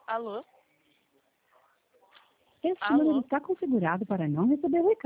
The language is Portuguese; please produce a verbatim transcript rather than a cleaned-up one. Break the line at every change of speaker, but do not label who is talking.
Alô?
Este
Alô?
número está configurado para não receber recado.